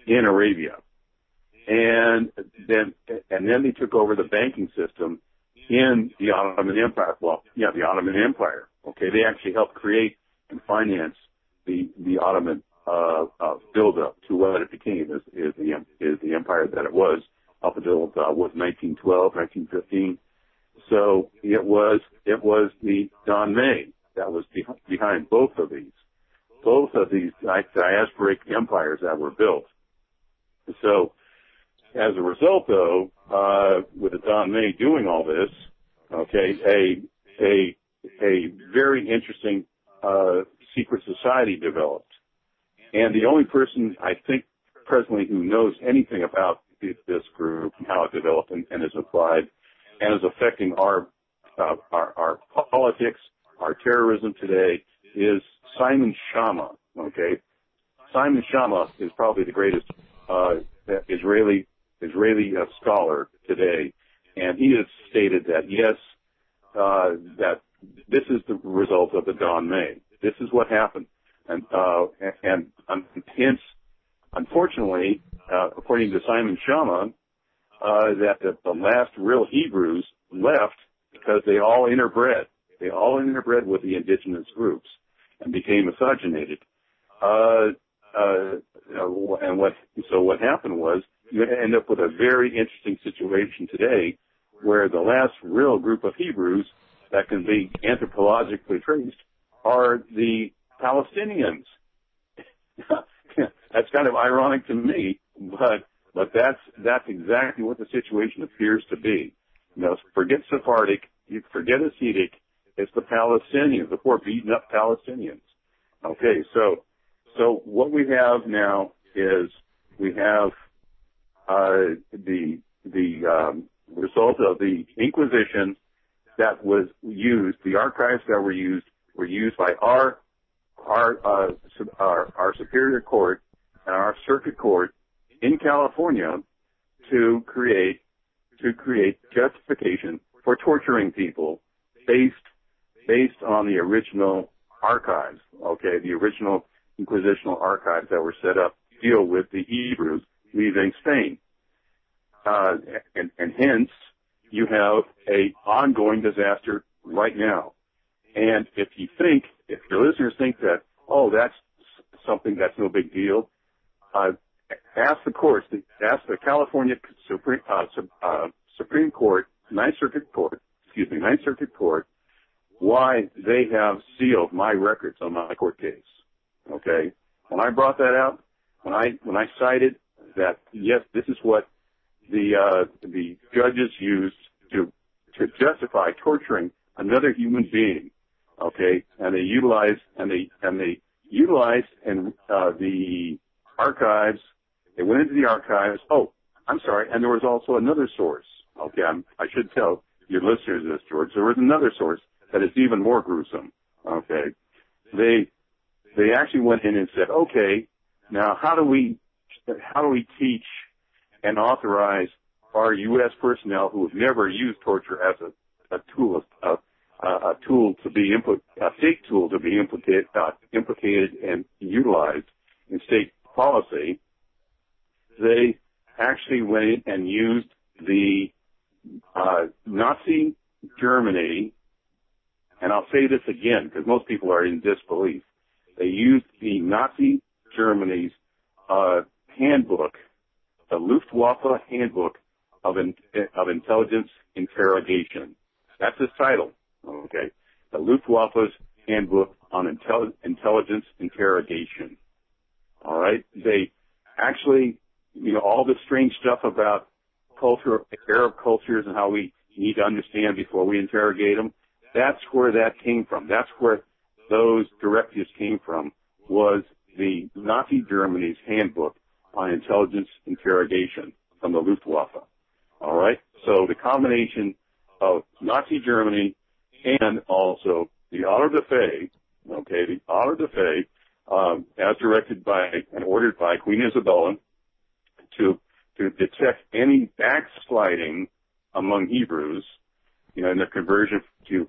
in Arabia. And then, and then they took over the banking system in the Ottoman Empire. Well, yeah, the Ottoman Empire. Okay, they actually helped create and finance the the Ottoman uh, uh, build-up to what it became is, is the is the empire that it was up until uh, was nineteen twelve, nineteen fifteen. So it was it was the Donmei that was be- behind both of these, both of these diasporic empires that were built. So as a result, though, uh, with the Donmei doing all this, okay, a a a very interesting uh, secret society developed, and the only person I think presently who knows anything about this group, how it developed and, and is applied, and is affecting our, uh, our our politics, our terrorism today, is Simon Schama. Okay, Simon Schama is probably the greatest uh, Israeli Israeli uh, scholar today, and he has stated that yes, uh, that this is the result of the Donmei. This is what happened, and uh, and, and hence, unfortunately, uh, according to Simon Schama, uh, that the, the last real Hebrews left because they all interbred. They all interbred with the indigenous groups and became miscegenated. Uh, uh, and what so what happened was you end up with a very interesting situation today, where the last real group of Hebrews that can be anthropologically traced are the Palestinians. That's kind of ironic to me, but but that's that's exactly what the situation appears to be. You know, forget Sephardic, you forget Hasidic, it's the Palestinians, the poor beaten up Palestinians. Okay, so so what we have now is we have uh, the the um, result of the Inquisition that was used, the archives that were used were used by our our uh, our, our Superior Court and our Circuit Court in California to create to create justification for torturing people based based on the original archives. Okay, the original Inquisitional archives that were set up to deal with the Hebrews leaving Spain, uh, and, and hence you have a ongoing disaster right now. And if you think, if your listeners think that, oh, that's something that's no big deal, uh, ask the courts, ask the California Supreme, uh, uh, Supreme Court, Ninth Circuit Court, excuse me, Ninth Circuit Court, why they have sealed my records on my court case. Okay, when I brought that out, when I when I cited that, yes, this is what the uh, the judges used to to justify torturing another human being. Okay, and they utilized and they and they utilized and uh, the archives. They went into the archives. Oh, I'm sorry. And there was also another source. Okay, I'm, I should tell your listeners this, George. There was another source that is even more gruesome. Okay, they they actually went in and said, okay, now how do we how do we teach and authorize our U S personnel who have never used torture as a, a tool of uh, a tool to be input, a state tool to be implicated, uh, implicated and utilized in state policy? They actually went in and used the uh, Nazi Germany, and I'll say this again because most people are in disbelief. They used the Nazi Germany's uh, handbook, the Luftwaffe Handbook of, in, of Intelligence Interrogation. That's its title. Okay, the Luftwaffe's Handbook on Intelli- Intelligence Interrogation. All right, they actually, you know, all this strange stuff about culture, Arab cultures, and how we need to understand before we interrogate them. That's where that came from. That's where those directives came from. Was the Nazi Germany's Handbook on Intelligence Interrogation from the Luftwaffe. All right, so the combination of Nazi Germany and also the Ordre de Fe, okay, the Ordre de Fe, um, as directed by and ordered by Queen Isabella to to detect any backsliding among Hebrews, you know, in their conversion to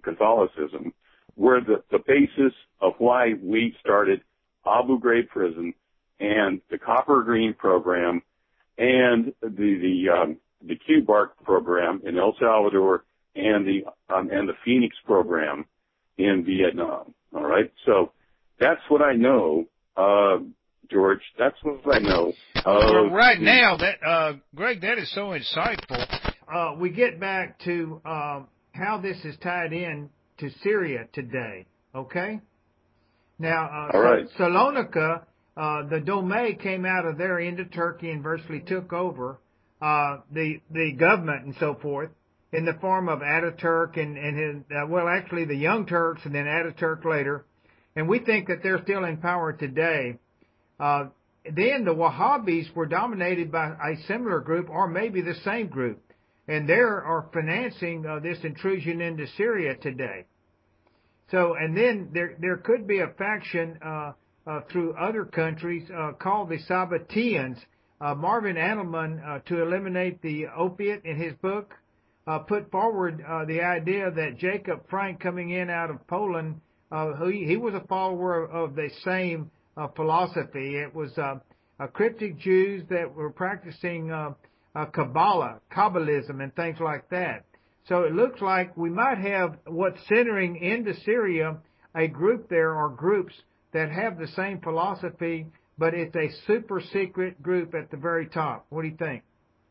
Catholicism, were the, the basis of why we started Abu Ghraib prison and the Copper Green program and the the um, the Q BARC program in El Salvador and the um, and the Phoenix program in Vietnam. All right, so that's what I know, uh, George. That's what I know. Well, right now, that uh, Greg, that is so insightful. Uh, we get back to um, how this is tied in to Syria today. Okay. Now, uh, All right. Salonika, uh, the Dome came out of there into Turkey and virtually took over uh, the the government and so forth in the form of Ataturk and and his, uh, well, actually the Young Turks and then Ataturk later, and we think that they're still in power today. Uh, then the Wahhabis were dominated by a similar group or maybe the same group, and they are financing uh, this intrusion into Syria today. So, and then there there could be a faction uh, uh, through other countries uh, called the Sabbateans. Uh, Marvin Adelman, uh, to eliminate the opiate in his book, uh, put forward uh, the idea that Jacob Frank, coming in out of Poland, uh, who he, he was a follower of the same uh, philosophy. It was uh, uh, cryptic Jews that were practicing uh, uh, Kabbalah, Kabbalism, and things like that. So it looks like we might have what's centering into Syria, a group there or groups that have the same philosophy, but it's a super secret group at the very top. What do you think?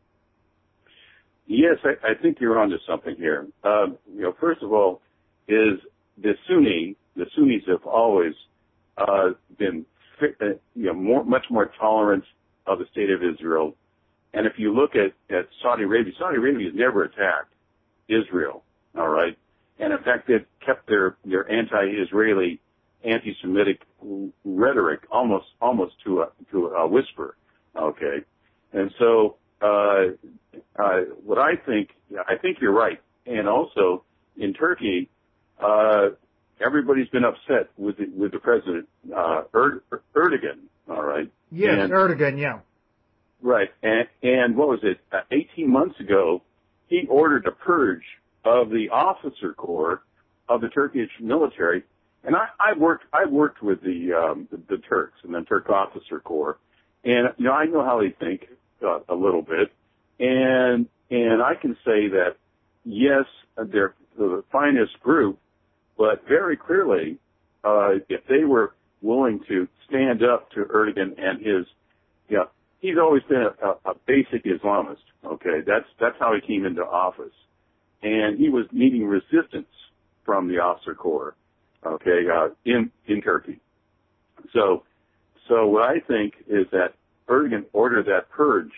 Yes, I, I think you're onto something here. Um, you know, first of all, is the Sunni, the Sunnis have always uh, been, you know, more, much more tolerant of the state of Israel. And if you look at, at Saudi Arabia, Saudi Arabia has never attacked Israel, all right? And in fact, they've kept their, their anti-Israeli, anti-Semitic rhetoric almost, almost to a, to a whisper, okay? And so, uh, uh, what I think, I think you're right. And also, in Turkey, uh, everybody's been upset with the, with the president, uh, er, Erdogan, all right? Yes, and, Erdogan, yeah. Right. And, and what was it? Uh, eighteen months ago, he ordered a purge of the officer corps of the Turkish military. And I, I worked, I worked with the, um, the, the Turks and the Turk officer corps. And, you know, I know how they think uh, a little bit. And, and I can say that, yes, they're the finest group, but very clearly, uh, if they were willing to stand up to Erdogan and his, yeah, he's always been a, a, a basic Islamist. Okay, that's that's how he came into office, and he was meeting resistance from the officer corps. Okay, uh, in in Turkey. So, so what I think is that Erdogan ordered that purge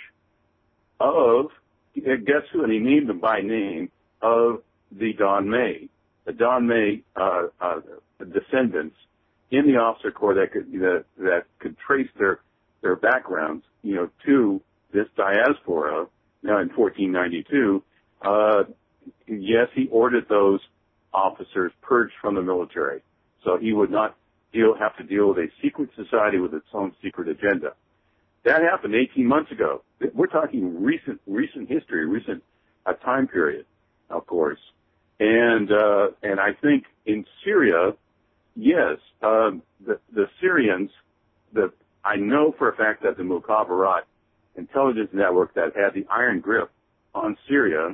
of, guess who? And he named them by name, of the Don May, the Don May uh, uh, descendants in the officer corps that could that, that could trace their their backgrounds, you know, to this diaspora. Now in fourteen ninety-two, uh, yes, he ordered those officers purged from the military, so he would not deal have to deal with a secret society with its own secret agenda. That happened eighteen months ago. We're talking recent, recent history, recent uh, time period, of course. And uh, and I think in Syria, yes, uh, the the Syrians, the I know for a fact that the Mukhabarat intelligence network that had the iron grip on Syria,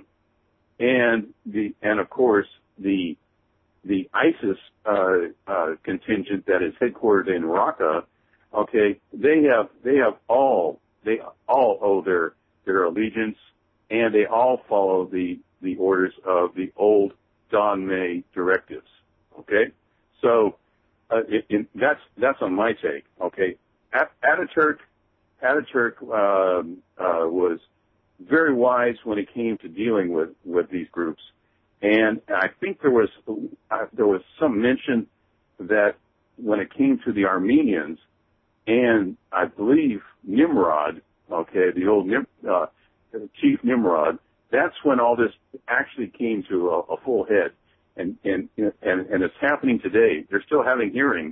and the and of course the the ISIS uh, uh, contingent that is headquartered in Raqqa, okay, they have they have all they all owe their their allegiance, and they all follow the the orders of the old Don May directives. Okay, so uh, it, it, that's that's on my take. Okay, Ataturk Ataturk um, uh, was very wise when it came to dealing with with these groups. And I think there was uh, there was some mention that when it came to the Armenians, and I believe Nimrod, okay, the old Nim, uh, Chief Nimrod, that's when all this actually came to a, a full head, and and and and it's happening today. They're still having hearings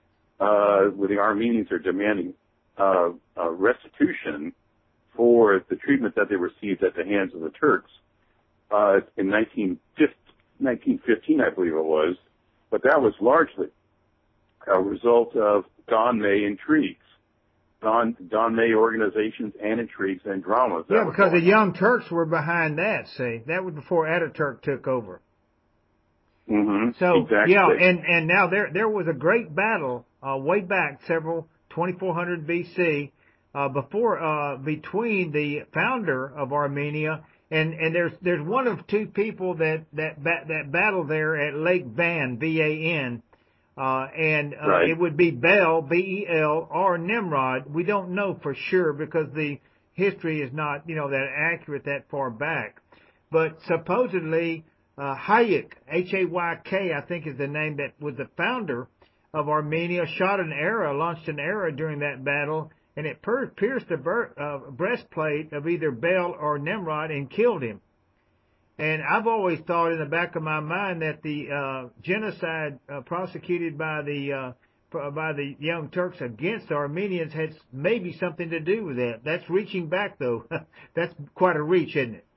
uh, where the Armenians are demanding uh, uh, restitution for the treatment that they received at the hands of the Turks. Uh, in nineteen fifteen, I believe it was, but that was largely a result of Don May intrigues. Don, Don May organizations and intrigues and dramas. Yeah, because the Young Turks were behind that, see. That was before Ataturk took over. Mm-hmm. So, exactly. yeah, and, and now there there was a great battle uh, way back, several, twenty-four hundred B C, uh, before, uh, between the founder of Armenia, and, and there's there's one of two people that, that, that battle there at Lake Van, V A N, Uh, and uh, right. it would be Bel, B E L, or Nimrod. We don't know for sure because the history is not, you know, that accurate that far back. But supposedly, uh, Hayek, H A Y K, I think is the name that was the founder of Armenia, shot an arrow, launched an arrow during that battle, and it per- pierced the ber- uh, breastplate of either Bel or Nimrod and killed him. And I've always thought in the back of my mind that the uh, genocide uh, prosecuted by the uh, by the Young Turks against the Armenians had maybe something to do with that. That's reaching back, though. That's quite a reach, isn't it?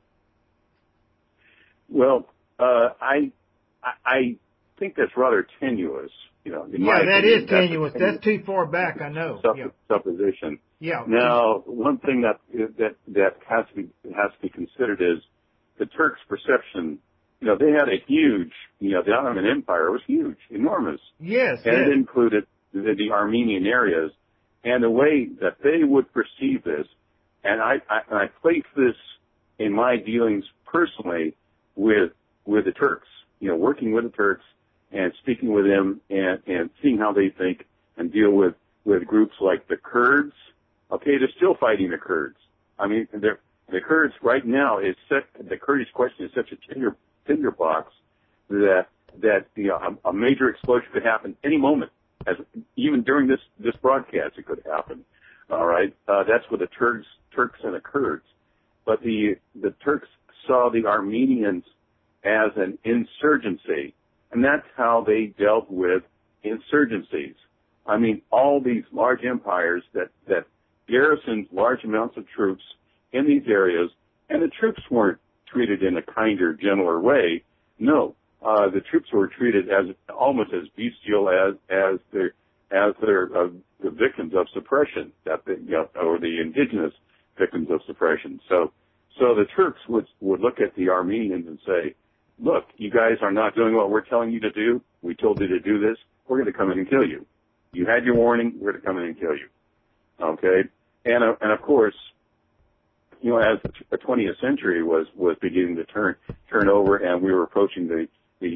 Well, uh, I I think that's rather tenuous. You know, in yeah, my that opinion, is tenuous. That's, that's too far back. I know. Supp- yeah. Supposition. Yeah. Now, one thing that that that has to be has to be considered is the Turks' perception. You know, they had a huge, you know, the Ottoman Empire was huge, enormous. Yes. And yes. it included the, the Armenian areas, and the way that they would perceive this, and I, I, and I place this in my dealings personally with with the Turks. You know, working with the Turks and speaking with them and, and seeing how they think and deal with, with groups like the Kurds. Okay, they're still fighting the Kurds. I mean, they're The Kurds right now is set, the Kurdish question is such a tinder, tinderbox that, that, you know, a, a major explosion could happen any moment. As, even during this, this broadcast, it could happen. All right. Uh, that's with the Turks, Turks and the Kurds. But the, the Turks saw the Armenians as an insurgency. And that's how they dealt with insurgencies. I mean, all these large empires that, that garrisoned large amounts of troops in these areas, and the troops weren't treated in a kinder, gentler way. No, uh, the troops were treated as almost as bestial as as the as their uh, the victims of suppression, that the, you know, or the indigenous victims of suppression. So, so the Turks would would look at the Armenians and say, "Look, you guys are not doing what we're telling you to do. We told you to do this. We're going to come in and kill you. You had your warning. We're going to come in and kill you." Okay, and uh, and of course, you know, as the twentieth century was, was beginning to turn, turn over and we were approaching the, the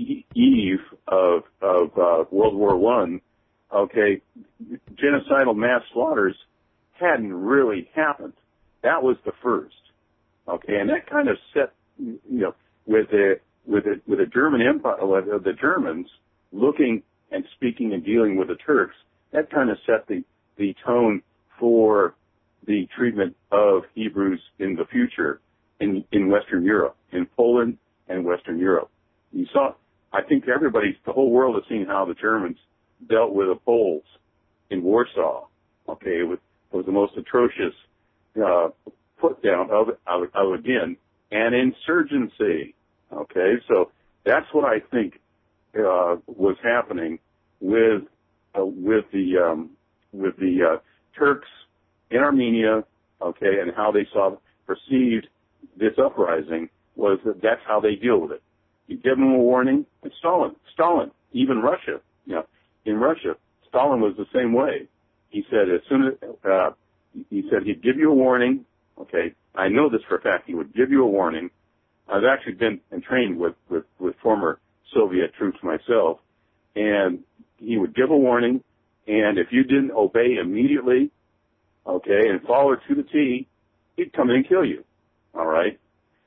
eve of, of, uh, World War One, okay, genocidal mass slaughters hadn't really happened. That was the first. Okay, and that kind of set, you know, with the, with the, with the German Empire, the Germans looking and speaking and dealing with the Turks, that kind of set the, the tone for the treatment of Hebrews in the future in, in Western Europe, in Poland and Western Europe. You saw, I think everybody, the whole world has seen how the Germans dealt with the Poles in Warsaw. Okay, it was, it was the most atrocious, uh, put down of, of, of again, an insurgency. Okay, so that's what I think, uh, was happening with, uh, with the, um, with the, uh, Turks in Armenia, okay, and how they saw, perceived this uprising was that that's how they deal with it. You give them a warning, and Stalin, Stalin, even Russia, you know, in Russia, Stalin was the same way. He said as soon as, uh, he said he'd give you a warning, okay, I know this for a fact, he would give you a warning. I've actually been and trained with, with, with former Soviet troops myself, and he would give a warning, and if you didn't obey immediately, okay, and follow it to the T, he'd come in and kill you, all right?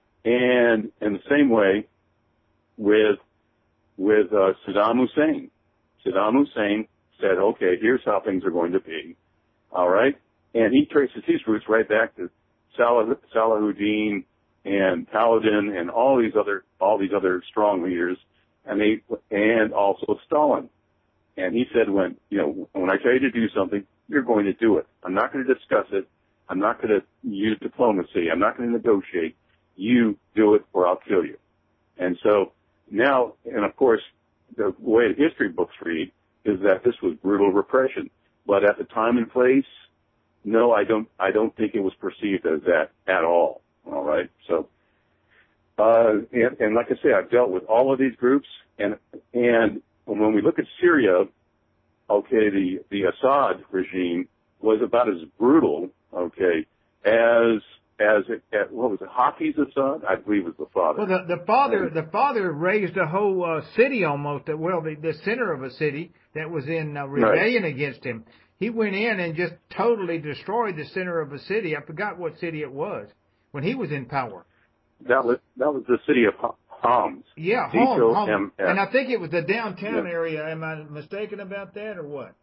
And in the same way with with uh, Saddam Hussein. Saddam Hussein said, okay, here's how things are going to be, all right? And he traces his roots right back to Salah, Salahuddin and Paladin and all these other all these other strong leaders, and they and also Stalin. And he said, when you know when I tell you to do something, you're going to do it. I'm not going to discuss it. I'm not going to use diplomacy. I'm not going to negotiate. You do it or I'll kill you. And so now, and of course, the way the history books read is that this was brutal repression. But at the time and place, no, I don't. I don't think it was perceived as that at all. All right. So, uh, and, and like I say, I've dealt with all of these groups, and and when we look at Syria, okay, the the Assad regime was about as brutal, okay, as as it, as, what was it, Hafiz Assad? I believe was the father. Well, the, the father the father raised a whole uh, city almost. Well, the, the center of a city that was in uh, rebellion right. against him. He went in and just totally destroyed the center of a city. I forgot what city it was when he was in power. That was that was the city of Homs. Yeah, Homs. Homs. And I think it was the downtown yeah. area. Am I mistaken about that or what?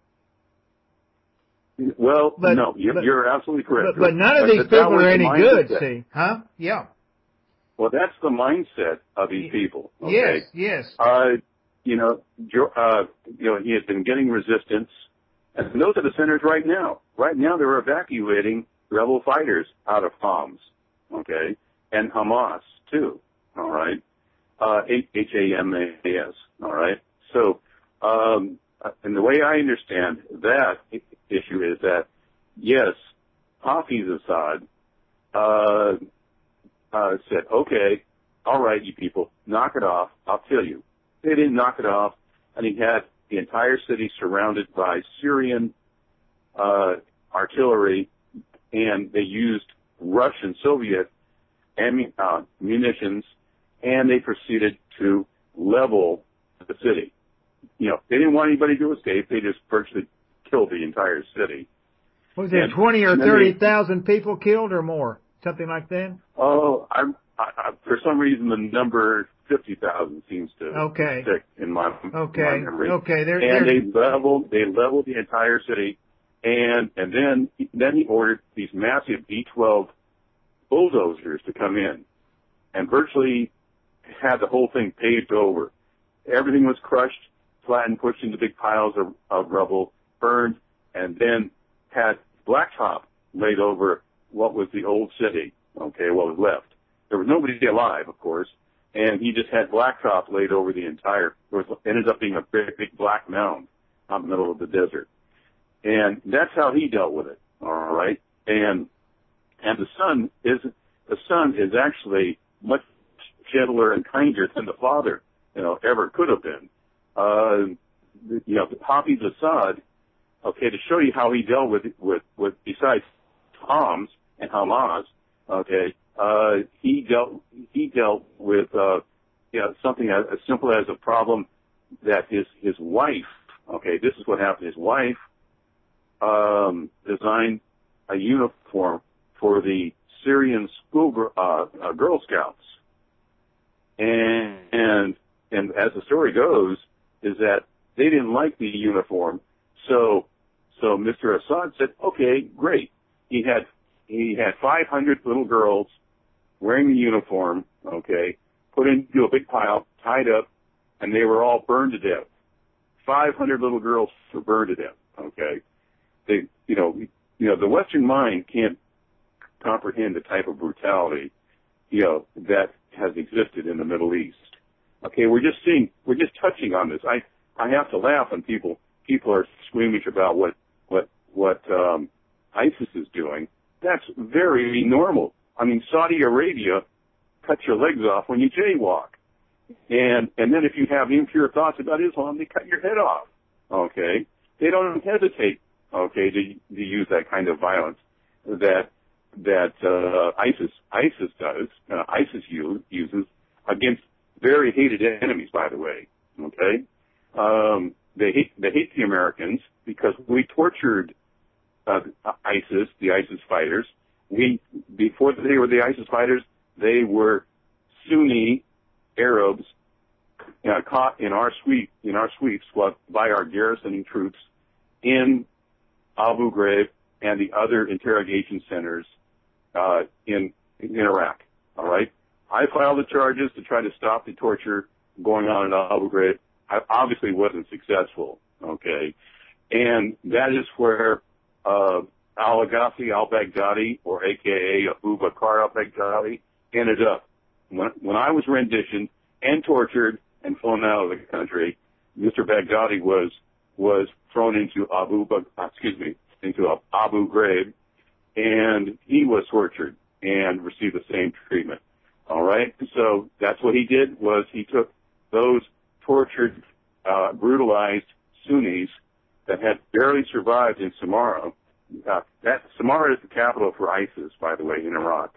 Well, but, no, you're, but, you're absolutely correct. But, but none of these people are any good, see? Huh? Yeah. Well, that's the mindset of these people. Okay? Yes, yes. Uh, you know, uh, you know, he has been getting resistance. And those are the centers right now. Right now they're evacuating rebel fighters out of Homs, okay, and Hamas, too, all right, uh, H A M A S, all right. So, um, and the way I understand that issue is that, yes, Hafiz Assad uh, uh, said, okay, all right, you people, knock it off, I'll kill you. They didn't knock it off, and he had the entire city surrounded by Syrian uh, artillery, and they used Russian, Soviet ammu- uh, munitions, and they proceeded to level the city. You know, they didn't want anybody to escape. They just virtually killed the entire city. Was there twenty or thirty thousand people killed or more? Something like that? Oh, I'm, I, I, for some reason the number fifty thousand seems to okay. stick in my, okay. my memory. Okay. They're, and they're... they leveled, they leveled the entire city, and and then then he ordered these massive B twelve bulldozers to come in, and virtually had the whole thing paved over. Everything was crushed, flattened, pushed into big piles of, of rubble, burned, and then had blacktop laid over what was the old city, okay, what was left. There was nobody alive, of course, and he just had blacktop laid over the entire, it was, ended up being a big, big black mound out in the middle of the desert. And that's how he dealt with it, all right? And, and the son is, the son is actually much gentler and kinder than the father, you know, ever could have been. Uh, you know, Hafiz Assad, okay, to show you how he dealt with, with, with, besides Homs and Hamas, okay, uh, he dealt, he dealt with, uh, you know, something as, as simple as a problem that his, his wife, okay, this is what happened, his wife, um, designed a uniform for the Syrian school, uh, uh, Girl Scouts. And, and, and as the story goes, is that they didn't like the uniform, so, so Mister Assad said, okay, great. He had, he had five hundred little girls wearing the uniform, okay, put into a big pile, tied up, and they were all burned to death. five hundred little girls were burned to death, okay. They, you know, you know, the Western mind can't comprehend the type of brutality, you know, that has existed in the Middle East. Okay, we're just seeing, we're just touching on this. I, I have to laugh when people, people are squeamish about what, what, what, um, ISIS is doing. That's very normal. I mean, Saudi Arabia cuts your legs off when you jaywalk. And, and then if you have impure thoughts about Islam, they cut your head off. Okay? They don't hesitate, okay, to, to use that kind of violence that, that, uh, ISIS, ISIS does, uh, ISIS use, uses against very hated enemies, by the way. Okay? Um, they hate, they hate the Americans because we tortured, uh, ISIS, the ISIS fighters. We, before they were the ISIS fighters, they were Sunni Arabs, uh, caught in our sweep, in our sweeps by our garrisoning troops in Abu Ghraib and the other interrogation centers, uh, in, in Iraq. All right? I filed the charges to try to stop the torture going on in Abu Ghraib. I obviously wasn't successful, okay? And that is where uh, al-Aghazi al-Baghdadi, or A K A Abu Bakr al-Baghdadi, ended up. When, when I was renditioned and tortured and flown out of the country, Mister Baghdadi was was thrown into Abu, excuse me, into Abu Ghraib, and he was tortured and received the same treatment. All right? So that's what he did, was he took those tortured, uh, brutalized Sunnis that had barely survived in Samarra. Uh, that Samarra is the capital for ISIS, by the way, in Iraq.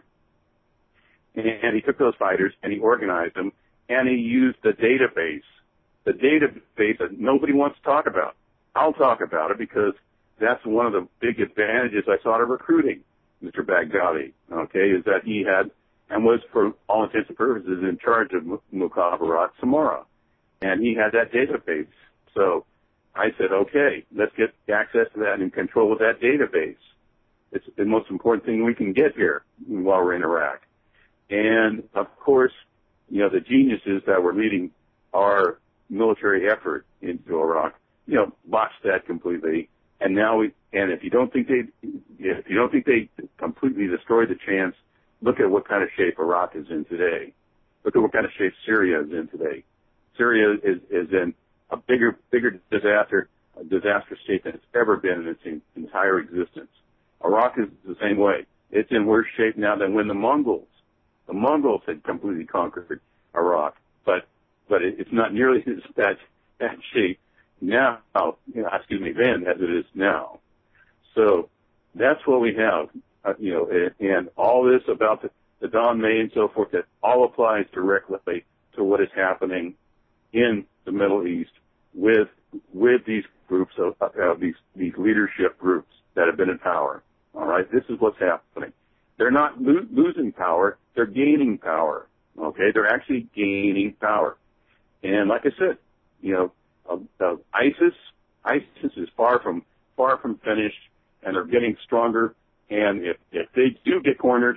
And, and he took those fighters and he organized them, and he used the database, the database that nobody wants to talk about. I'll talk about it because that's one of the big advantages I saw to recruiting Mister Baghdadi, okay, is that he had and was, for all intents and purposes, in charge of Mukhabarat Samarra. And he had that database. So I said, okay, let's get access to that and control of that database. It's the most important thing we can get here while we're in Iraq. And, of course, you know, the geniuses that were leading our military effort into Iraq, you know, botched that completely. And now we, and if you don't think they, if you don't think they completely destroyed the chance, look at what kind of shape Iraq is in today. Look at what kind of shape Syria is in today. Syria is, is in a bigger, bigger disaster, a disaster state than it's ever been in its entire existence. Iraq is the same way. It's in worse shape now than when the Mongols, the Mongols had completely conquered Iraq. But, but it, it's not nearly as bad, bad shape now, you know, excuse me, then as it is now. So that's what we have, uh, you know, and, and all this about the, the Don May and so forth, that all applies directly to what is happening in the Middle East with with these groups of uh, these these leadership groups that have been in power. All right, this is what's happening. They're not lo- losing power; they're gaining power. Okay, they're actually gaining power. And like I said, you know, uh, uh, ISIS ISIS is far from far from finished, and they're getting stronger. And if if they do get cornered,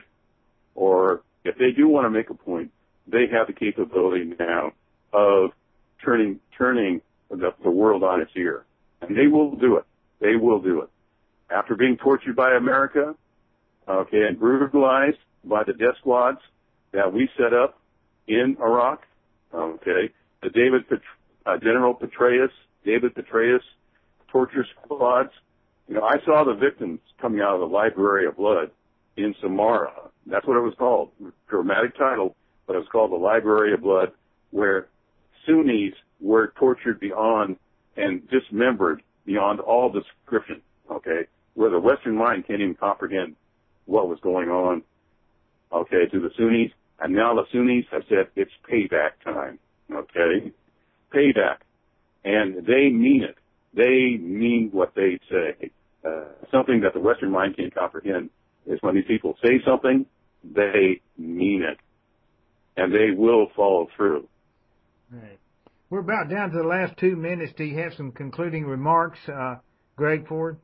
or if they do want to make a point, they have the capability now of turning turning the, the world on its ear. And they will do it. They will do it. After being tortured by America, okay, and brutalized by the death squads that we set up in Iraq, okay, the David Pet- uh, General Petraeus, David Petraeus torture squads. You know, I saw the victims coming out of the Library of Blood in Samarra. That's what it was called. Dramatic title, but it was called the Library of Blood, where Sunnis were tortured beyond and dismembered beyond all description, okay, where the Western mind can't even comprehend what was going on, okay, to the Sunnis. And now the Sunnis have said it's payback time, okay, payback. And they mean it. They mean what they say. Uh, something that the Western mind can't comprehend is when these people say something, they mean it. And they will follow through. Right. We're about down to the last two minutes. Do you have some concluding remarks, uh, Greg Ford?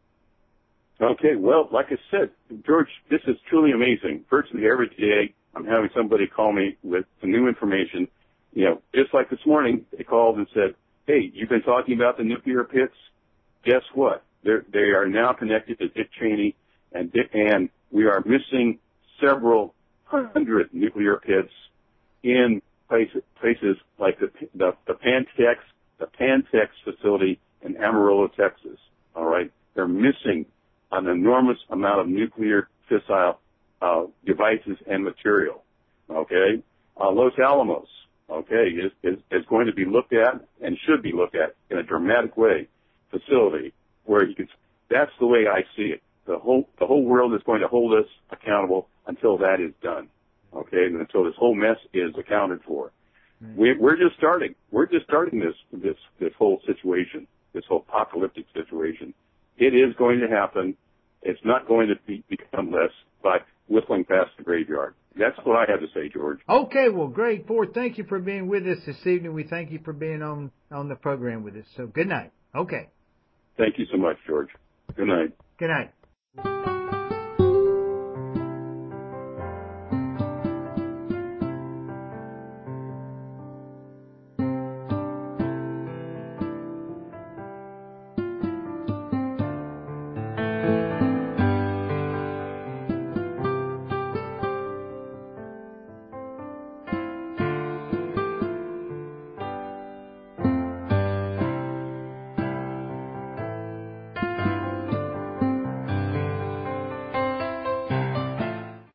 Okay, well, like I said, George, this is truly amazing. Virtually every day, I'm having somebody call me with some new information. You know, just like this morning, they called and said, hey, you've been talking about the nuclear pits. Guess what? They're, they are now connected to Dick Cheney, and Dick, and we are missing several hundred nuclear pits in places, places like the, the, the Pantex, the Pantex facility in Amarillo, Texas. All right, they're missing an enormous amount of nuclear fissile uh, devices and material. Okay, uh, Los Alamos, okay, is, is is going to be looked at and should be looked at in a dramatic way. Facility where you can. That's the way I see it. The whole the whole world is going to hold us accountable until that is done. Okay, and until this whole mess is accounted for. Mm-hmm. We, we're just starting. We're just starting this this this whole situation, this whole apocalyptic situation. It is going to happen. It's not going to be, become less by whistling past the graveyard. That's what I have to say, George. Okay, well, Greg Ford, thank you for being with us this evening. We thank you for being on, on the program with us. So good night. Okay. Thank you so much, George. Good night. Good night.